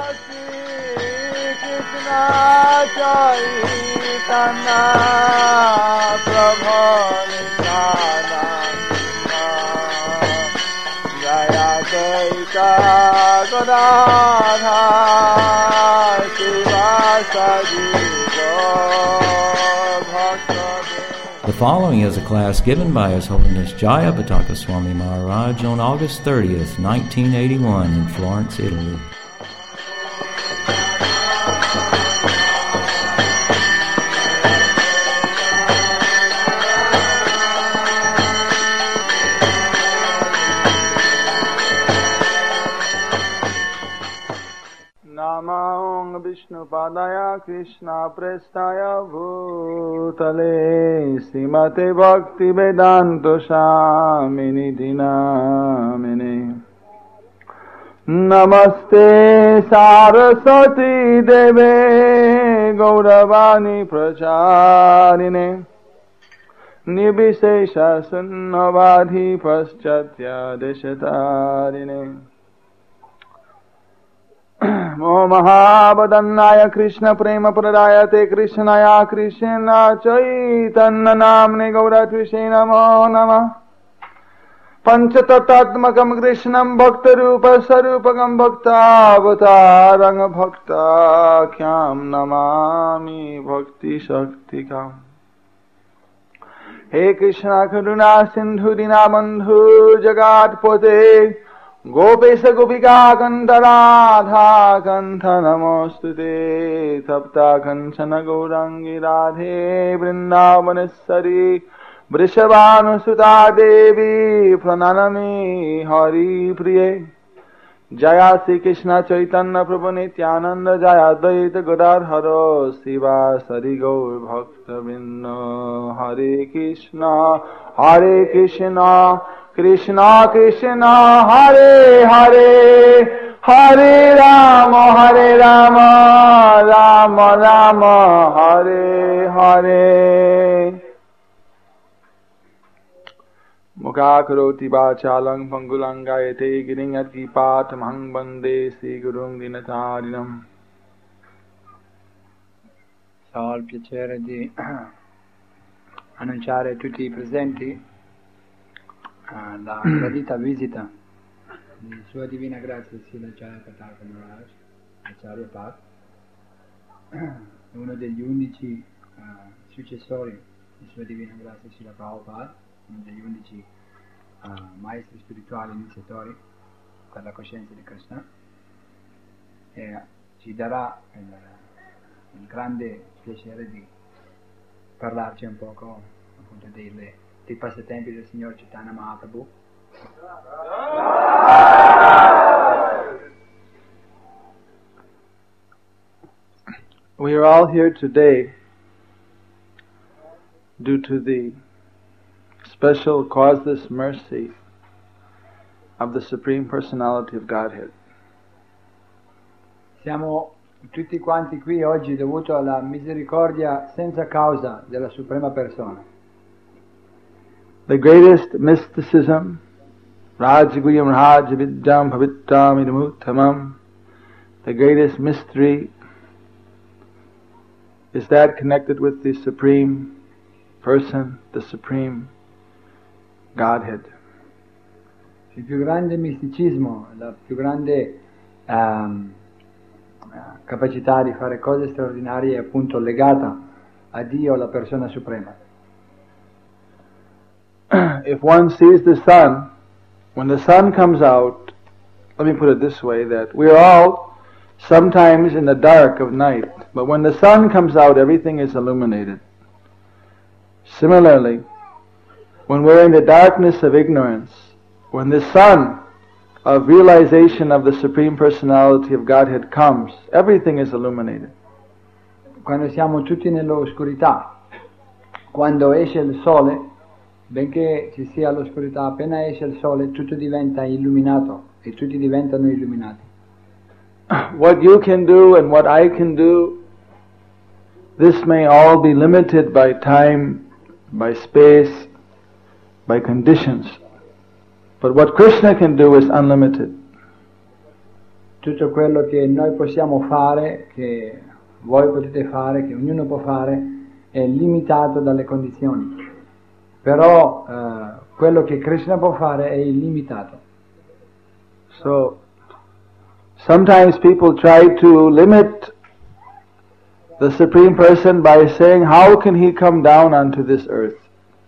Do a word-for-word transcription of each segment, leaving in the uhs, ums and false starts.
The following is a class given by His Holiness Jayapataka Swami Maharaj on August thirtieth, nineteen eighty-one in Florence, Italy. Namah Vishnu Padaya Krishna Prestaya Bhutale Srimate Bhakti Vedanta Swamini Dinamine Namaste Saraswati Deve Gauravani Pracharine Nibhisesha Sunnavadhi Paschatya Deshatarine Mo Mahabadannaya Krishna Prema Pradayate Krishnaya Krishna Chaitanya Namne Gauratvishe Namo Namah Panchatatatmakam Krishnam Bhakta Rupa Sarupagam Bhakta Avatarang Bhakta Khyam Namami Bhakti Shaktikam He Krishna Karuna Sindhu Dinabandhu Jagat Pote Gopesha Gopika Kanta Radha Kanta Namostute Tapta Kanchana Gaurangi Radhe Vrindavaneshwari Vrishabhanusuta Devi Prananami Hari Priye Jaya Sri Krishna Chaitanya Prabhu Nityananda Jaya Advaita Gadadhara Siva Sari Gaur Bhakta Vrinda Hare Krishna Hare Krishna Krishna Krishna Hare Hare Hare Rama Hare Rama Rama Rama Hare Hare Mukha karoti vachalang pangulangayate giringati patamhang bande Sri Gurung Dinatarinam. Ho il piacere di annunciare a tutti i presenti la gradita visita di Sua Divina Grazia Srila Jayapataka Maharaj, Acharya Path, uno degli undici uh, successori di Sua Divina Grazia Srila Prabhupada, uno degli undici uh, maestri spirituali iniziatori per la coscienza di Krishna, e ci darà il, il grande piacere di parlarci un poco appunto delle dei passatempi del Signor Chaitanya Mahaprabhu. We are all here today due to the special causeless mercy of the Supreme Personality of Godhead. Siamo tutti quanti qui oggi dovuto alla misericordia senza causa della Suprema Persona. The greatest mysticism, Rajaguyam Rajavidyam Bhavittam Idamuttamam, the greatest mystery is that connected with the Supreme Person, the Supreme Godhead. Il più grande misticismo, la più grande um, capacità di fare cose straordinarie è appunto legata a Dio, la persona suprema. If one sees the sun, when the sun comes out, let me put it this way, that we're all sometimes in the dark of night, but when the sun comes out, everything is illuminated. Similarly, when we're in the darkness of ignorance, when the sun of realization of the Supreme Personality of Godhead comes, everything is illuminated. Quando siamo tutti nell'oscurità, quando esce il sole, benché ci sia l'oscurità, appena esce il sole tutto diventa illuminato e tutti diventano illuminati. What you can do and what I can do, this may all be limited by time, by space, by conditions. But what Krishna can do is unlimited. tutto quello che noi possiamo fare, che voi potete fare, che ognuno può fare, è limitato dalle condizioni. Però uh, quello che Krishna può fare è illimitato. So, sometimes people try to limit the Supreme Person by saying, how can he come down onto this earth?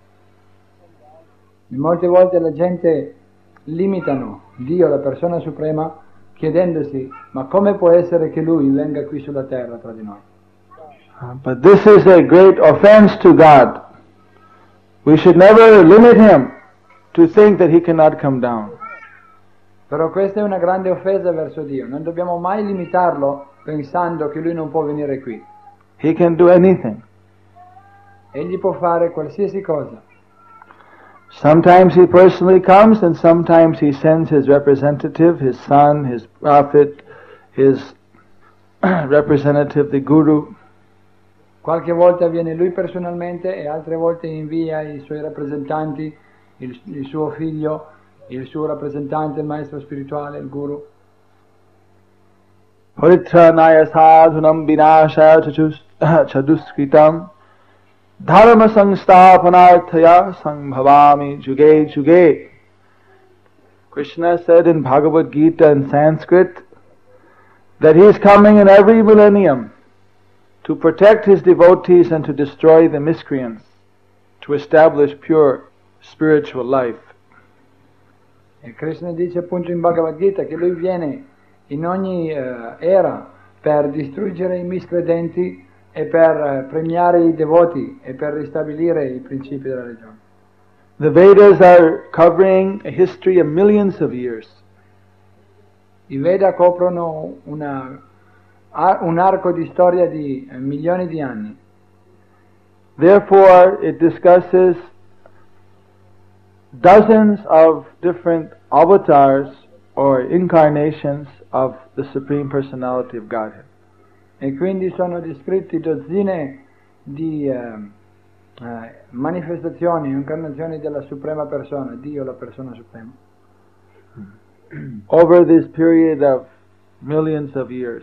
Molte volte la gente limitano Dio, la persona suprema, chiedendosi, ma come può essere che lui venga qui sulla terra tra di noi? Uh, but this is a great offense to God. We should never limit him to think that he cannot come down. Però questa è una grande offesa verso Dio. Non dobbiamo mai limitarlo pensando che lui non può venire qui. He can do anything. Egli può fare qualsiasi cosa. Sometimes he personally comes, and sometimes he sends his representative, his son, his prophet, his representative, the guru. Qualche volta viene lui personalmente e altre volte invia i suoi rappresentanti, il, il suo figlio, il suo rappresentante, il maestro spirituale, il guru. Paritranaya sadhunam vinashaya chaduskritam dharma sangstapanarthaya sangbhavami juge juge. Krishna said in Bhagavad Gita in Sanskrit that he is coming in every millennium to protect his devotees and to destroy the miscreants, to establish pure spiritual life. E Krishna dice appunto in Bhagavad Gita che lui viene in ogni uh, era per distruggere i miscredenti e per uh, premiare i devoti e per ristabilire i principi della religione. The Vedas are covering a history of millions of years. I Veda coprono una, un arco di storia di uh, milioni di anni. Therefore, it discusses dozens of different avatars or incarnations of the Supreme Personality of Godhead. E quindi sono descritti dozzine di uh, uh, manifestazioni, incarnazioni della Suprema Persona, Dio la Persona Suprema. Over this period of millions of years.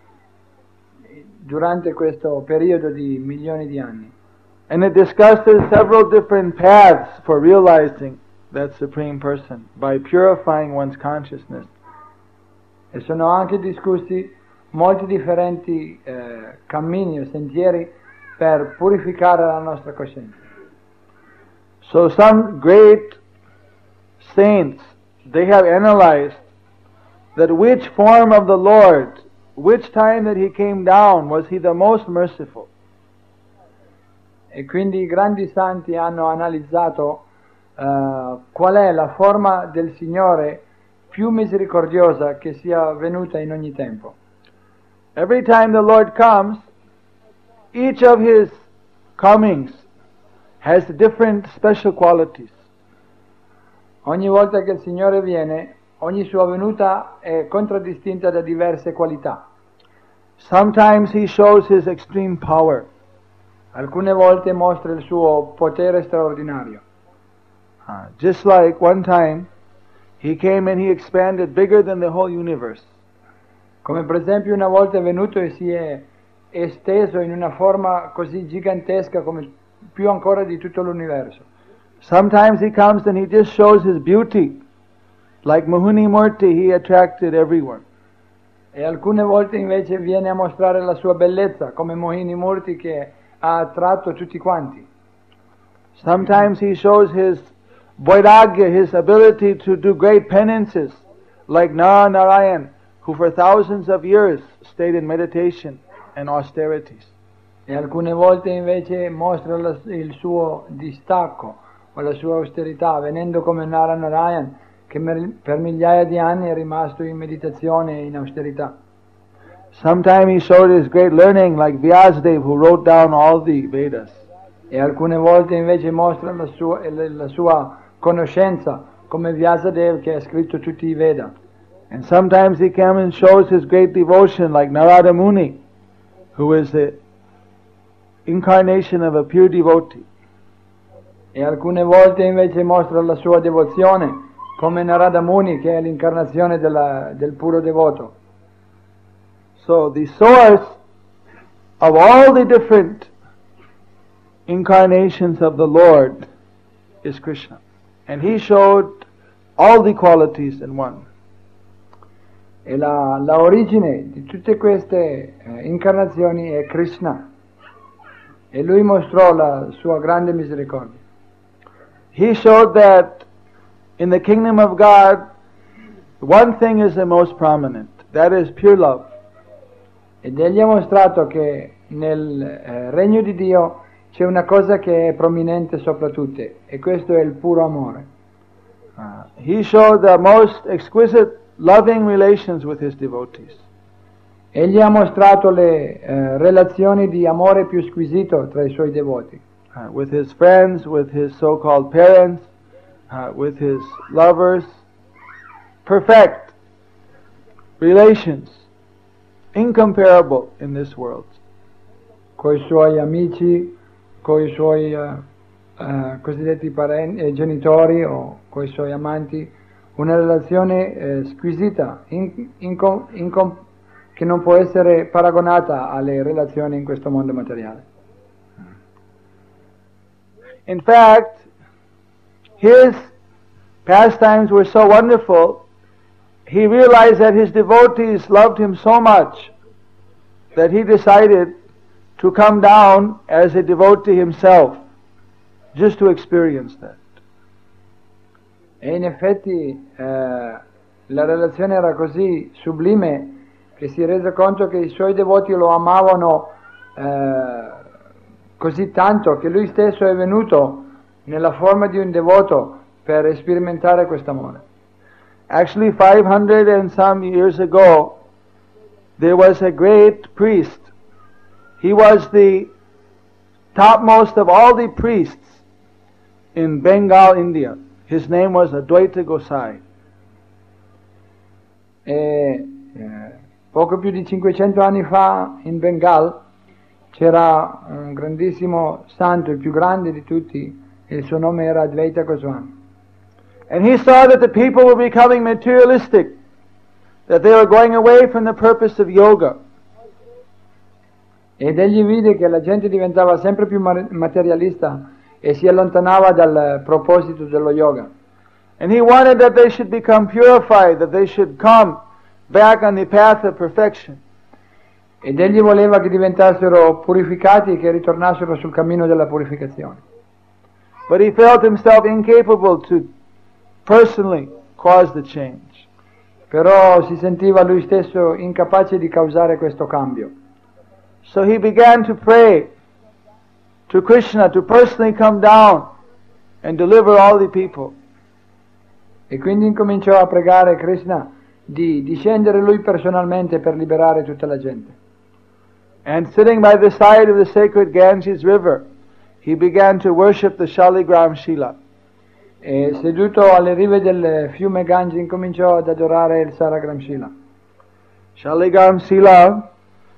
Durante questo periodo di milioni di anni. And it discusses several different paths for realizing that Supreme Person by purifying one's consciousness. E sono anche discussi molti differenti eh, cammini o sentieri per purificare la nostra coscienza. So some great saints, they have analyzed that which form of the Lord, which time that he came down, was he the most merciful. E quindi i grandi santi hanno analizzato uh, qual è la forma del Signore più misericordiosa che sia venuta in ogni tempo. Every time the Lord comes, each of his comings has different special qualities. Ogni volta che il Signore viene, ogni sua venuta è contraddistinta da diverse qualità. Sometimes he shows his extreme power. Alcune volte mostra il suo potere straordinario. Uh, just like one time, he came and he expanded bigger than the whole universe. Come per esempio una volta è venuto e si è esteso in una forma così gigantesca come più ancora di tutto l'universo. Sometimes he comes and he just shows his beauty. Like Mohini Murti, he attracted everyone. E alcune volte invece viene a mostrare la sua bellezza, come Mohini Murti che ha attratto tutti quanti. Sometimes he shows his vairagya, his ability to do great penances, like Nara Narayan, who for thousands of years stayed in meditation and austerities. E alcune volte invece mostra la, il suo distacco o la sua austerità, venendo come Nara Narayan, che per migliaia di anni è rimasto in meditazione e in austerità. Sometimes he showed his great learning, like Vyasadeva, who wrote down all the Vedas. E alcune volte invece mostra la sua, la sua conoscenza, come Vyasadeva che ha scritto tutti i Veda. And sometimes he comes and shows his great devotion, like Narada Muni, who is the incarnation of a pure devotee. E alcune volte invece mostra la sua devozione, come Narada Muni, che è l'incarnazione della, del puro devoto. So the source of all the different incarnations of the Lord is Krishna. And he showed all the qualities in one. E la, la origine di tutte queste eh, incarnazioni è Krishna. E lui mostrò la sua grande misericordia. He showed that in the kingdom of God, one thing is the most prominent. That is pure love. Ed egli ha mostrato che nel eh, regno di Dio c'è una cosa che è prominente sopra tutte, e questo è il puro amore. Uh, he showed the most exquisite loving relations with his devotees. Egli ha mostrato le eh, relazioni di amore più squisito tra i suoi devoti. Uh, with his friends, with his so-called parents, uh, with his lovers. Perfect relations, incomparable in this world. Coi suoi amici, coi suoi uh, uh, cosiddetti parenti, eh, genitori o coi suoi amanti, una relazione eh, squisita, in, in, in, che non può essere paragonata alle relazioni in questo mondo materiale. In fact, his pastimes were so wonderful, he realized that his devotees loved him so much that he decided to come down as a devotee himself, just to experience that. E in effetti eh, la relazione era così sublime che si è reso conto che i suoi devoti lo amavano eh, così tanto che lui stesso è venuto nella forma di un devoto per sperimentare questo amore. Actually, five hundred and some years ago, there was a great priest. He was the topmost of all the priests in Bengal, India. His name was Advaita Gosai. E eh, poco più di cinquecento anni fa in Bengal c'era un grandissimo santo, il più grande di tutti, e il suo nome era Advaita Goswami. And he saw that the people were becoming materialistic, that they were going away from the purpose of yoga. Ed egli vide che la gente diventava sempre più materialista e si allontanava dal proposito dello yoga. And he wanted that they should become purified, that they should come back on the path of perfection. Ed egli voleva che diventassero purificati e che ritornassero sul cammino della purificazione. But he felt himself incapable to personally cause the change. Però si sentiva lui stesso incapace di causare questo cambio. So he began to pray to Krishna to personally come down and deliver all the people. E quindi incominciò a pregare Krishna di discendere lui personalmente per liberare tutta la gente. And sitting by the side of the sacred Ganges river, he began to worship the Shaligram Shila. E seduto alle rive del fiume Gange incominciò ad adorare il Saragram Shila. Shaligram Shila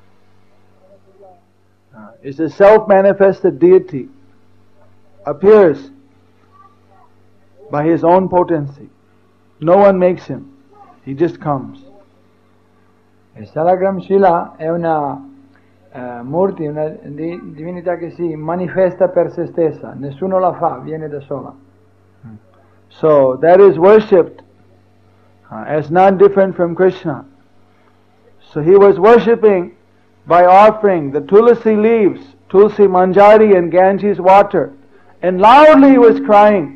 is a self-manifested deity, appears by his own potency. No one makes him, he just comes. Il Salagram Shila è una uh, murti, una di, divinità che si manifesta per se stessa, nessuno la fa, viene da sola. So that is worshipped uh, as none different from Krishna. So he was worshipping by offering the tulsi leaves, tulsi manjari and Ganges water, and loudly he was crying.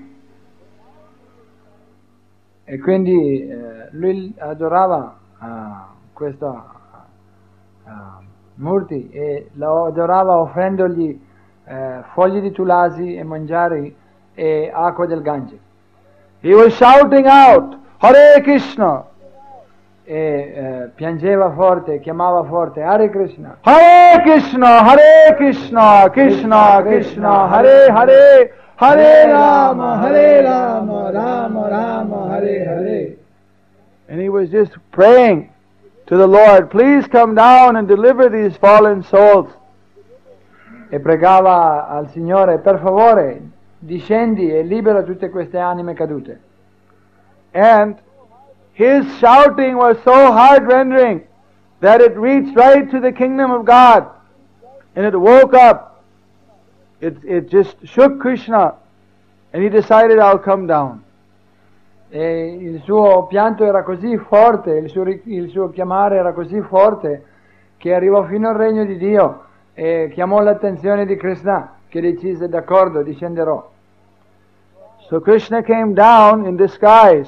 E quindi eh, lui adorava uh, questa uh, murti e lo adorava offrendogli uh, fogli di tulasi e mangiari e acqua del Gange. He was shouting out, Hare Krishna! E eh, piangeva forte, chiamava forte, Hare Krishna! Hare Krishna, Hare Krishna, Krishna Krishna, Hare Hare, Hare Rama, Hare Rama, Rama Rama, Hare Hare. And he was just praying to the Lord, please come down and deliver these fallen souls. E pregava al Signore, per favore, discendi e libera tutte queste anime cadute. And his shouting was so heart-rending that it reached right to the kingdom of God, and it woke up. It, it just shook Krishna, and he decided, I'll come down. E il suo pianto era così forte, il suo, il suo chiamare era così forte, che arrivò fino al regno di Dio e chiamò l'attenzione di Krishna, che decise, d'accordo, discenderò. So Krishna came down in disguise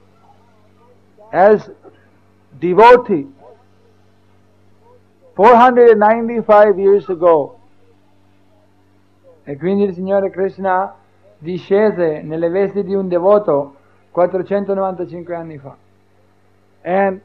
as devotee four hundred ninety-five years ago. E quindi il Signore Krishna discese nelle vesti di un devoto quattrocentonovantacinque anni fa. And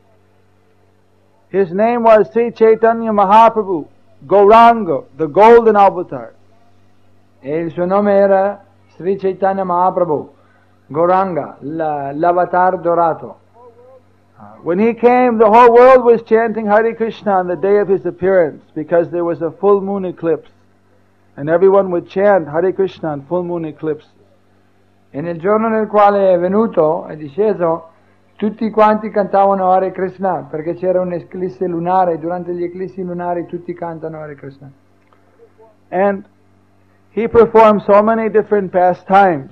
his name was Sri Chaitanya Mahaprabhu, Gauranga, the golden avatar. E il suo nome era Sri Chaitanya Mahaprabhu, Gauranga, la, l'avatar dorato. When he came, the whole world was chanting Hare Krishna on the day of his appearance, because there was a full moon eclipse. And everyone would chant Hare Krishna on full moon eclipse. E nel giorno nel quale è venuto, è disceso, tutti quanti cantavano Hare Krishna, perché c'era un'eclisse lunare, e durante gli eclissi lunari tutti cantano Hare Krishna. And he performed so many different pastimes.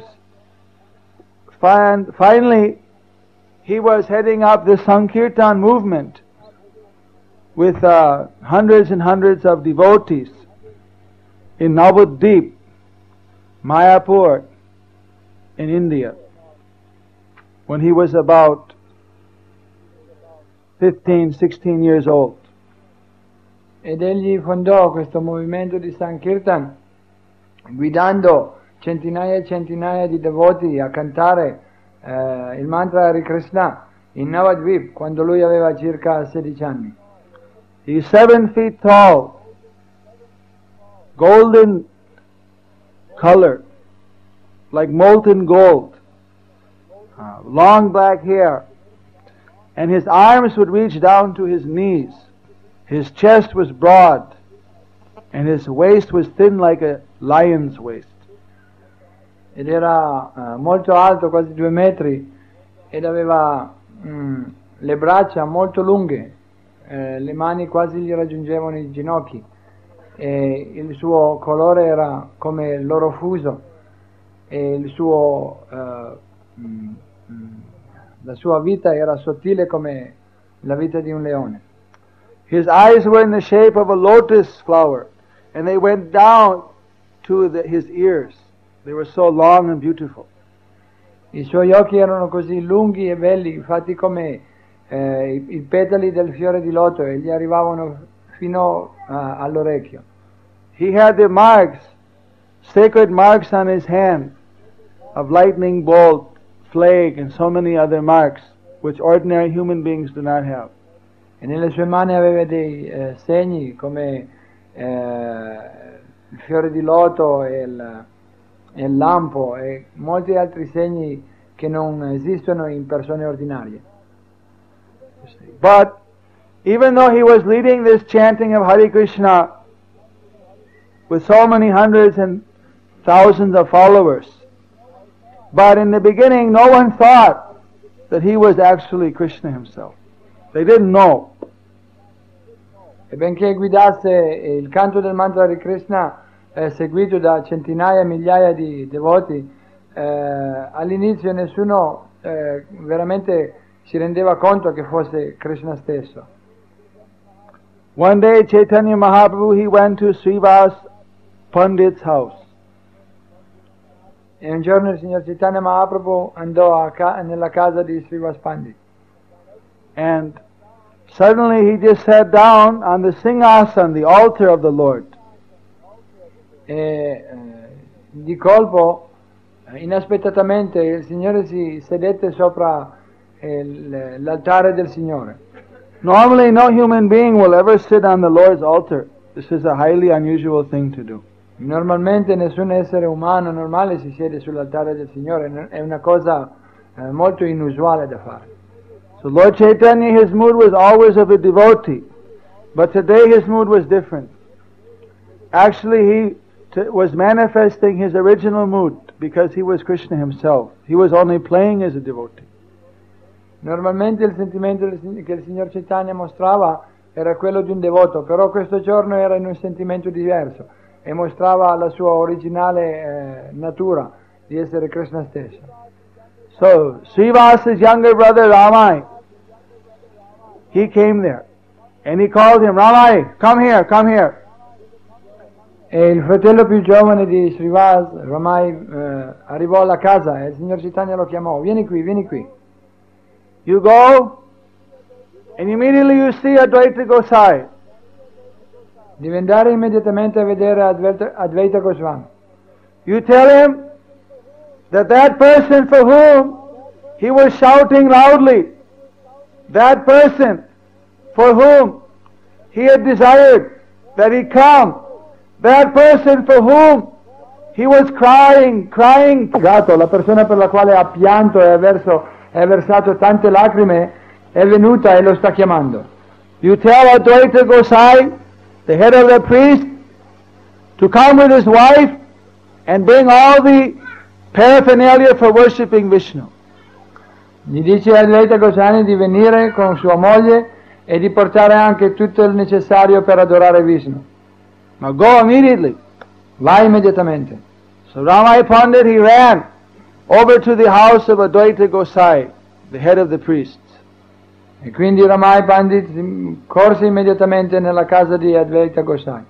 Fin- finally, he was heading up the Sankirtan movement with uh, hundreds and hundreds of devotees in Navadvip, Mayapur, in India, when he was about fifteen, sixteen years old. Ed egli fondò questo movimento di Sankirtan, guidando centinaia e centinaia di devoti a cantare eh, il mantra Hare Krishna in Navadvip, quando lui aveva circa sedici anni. He's seven feet tall, golden color, like molten gold, uh, long black hair, and his arms would reach down to his knees. His chest was broad, and his waist was thin like a lion's waist. Ed era uh, molto alto, quasi due metri, ed aveva mm, le braccia molto lunghe, eh, le mani quasi gli raggiungevano i ginocchi, e il suo colore era come l'oro fuso, e il suo, uh, mm, mm, la sua vita era sottile come la vita di un leone. His eyes were in the shape of a lotus flower, and they went down to the, his ears. They were so long and beautiful. I suoi occhi erano così lunghi e belli, fatti come eh, i, i petali del fiore di loto, e gli arrivavano fino uh, all'orecchio. He had the marks, sacred marks on his hand, of lightning bolt, plague, and so many other marks, which ordinary human beings do not have. E nelle sue mani aveva dei eh, segni come eh, il fiore di loto e il, e il lampo, e molti altri segni che non esistono in persone ordinarie. But even though he was leading this chanting of Hare Krishna with so many hundreds and thousands of followers, but in the beginning no one thought that he was actually Krishna himself. They didn't know. E benché guidasse il canto del mantra di Krishna eh, seguito da centinaia e migliaia di devoti, eh, all'inizio nessuno eh, veramente si rendeva conto che fosse Krishna stesso. One day Chaitanya Mahaprabhu, he went to Srivas Pandit's house. E un giorno il signor Chaitanya Mahaprabhu andò a ca- nella casa di Srivas Pandit. And suddenly he just sat down on the Singhasan, the altar of the Lord. E eh, di colpo, inaspettatamente, il Signore si sedette sopra eh, l'altare del Signore. Normally no human being will ever sit on the Lord's altar. This is a highly unusual thing to do. Normalmente nessun essere umano normale si siede sull'altare del Signore, è una cosa eh, molto inusuale da fare. So Lord Chaitanya, his mood was always of a devotee, but today his mood was different. Actually, he t- was manifesting his original mood because he was Krishna himself. He was only playing as a devotee. Normalmente il sentimento che il signor Chaitanya mostrava era quello di un devoto, però questo giorno era in un sentimento diverso e mostrava la sua originale eh, natura di essere Krishna stesso. So, Srivasa's younger brother Ramai, he came there and he called him, Ramai, come here, come here. E il fratello più giovane di Srivas, Ramai, eh, arrivò alla casa e il signor Chaitanya lo chiamò, vieni qui, vieni qui. You go and immediately you see Advaita Gosai. Devi andare immediatamente a vedere Advaita, Advaita Goswami. You tell him that that person for whom he was shouting loudly, that person for whom he had desired that he come, that person for whom he was crying, crying, la persona per la quale ha pianto e ha, verso, ha versato tante lacrime è venuta e lo sta chiamando. You tell Advaita Gosai, the head of the priest, to come with his wife and bring all the paraphernalia for worshipping Vishnu. Gli dice a Advaita Goswami di venire con sua moglie e di portare anche tutto il necessario per adorare Vishnu. Now go immediately. Vai immediatamente. So Ramai Pandit, he ran over to the house of Advaita Gosai, the head of the priests. E quindi Ramai Pandit corse immediatamente nella casa di Advaita Gosai.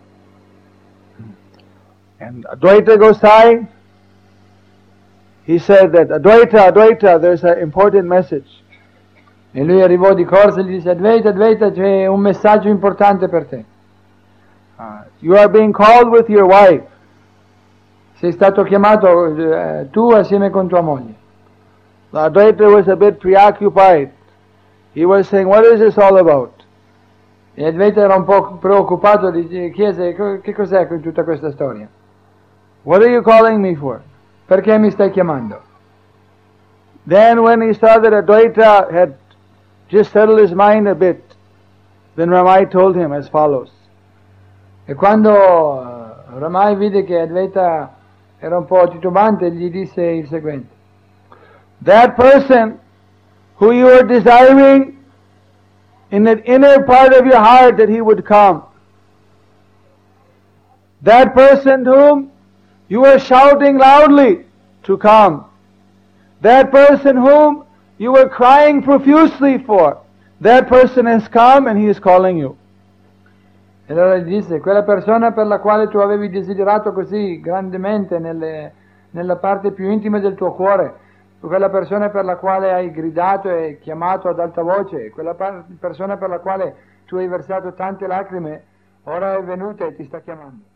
And Advaita Gosai, he said that, Advaita, Advaita, there's an important message. E lui arrivò di corsa e gli disse, Advaita, Advaita, c'è un messaggio importante per te. Uh, you are being called with your wife. Sei stato chiamato eh, tu assieme con tua moglie. Advaita was a bit preoccupied. He was saying, what is this all about? E Advaita era un po' preoccupato, e chiese, che cos'è con tutta questa storia? What are you calling me for? Perché mi stai chiamando? Then when he saw that Advaita had just settled his mind a bit, then Ramai told him as follows. E quando Ramai vide che Advaita era un po' titubante, gli disse il seguente. That person who you are desiring in the inner part of your heart that he would come, that person whom you are shouting loudly to come, that person whom you were crying profusely for, that person has come and he is calling you. E allora gli disse, quella persona per la quale tu avevi desiderato così grandemente nelle, nella parte più intima del tuo cuore, quella persona per la quale hai gridato e chiamato ad alta voce, quella persona per la quale tu hai versato tante lacrime, ora è venuta e ti sta chiamando.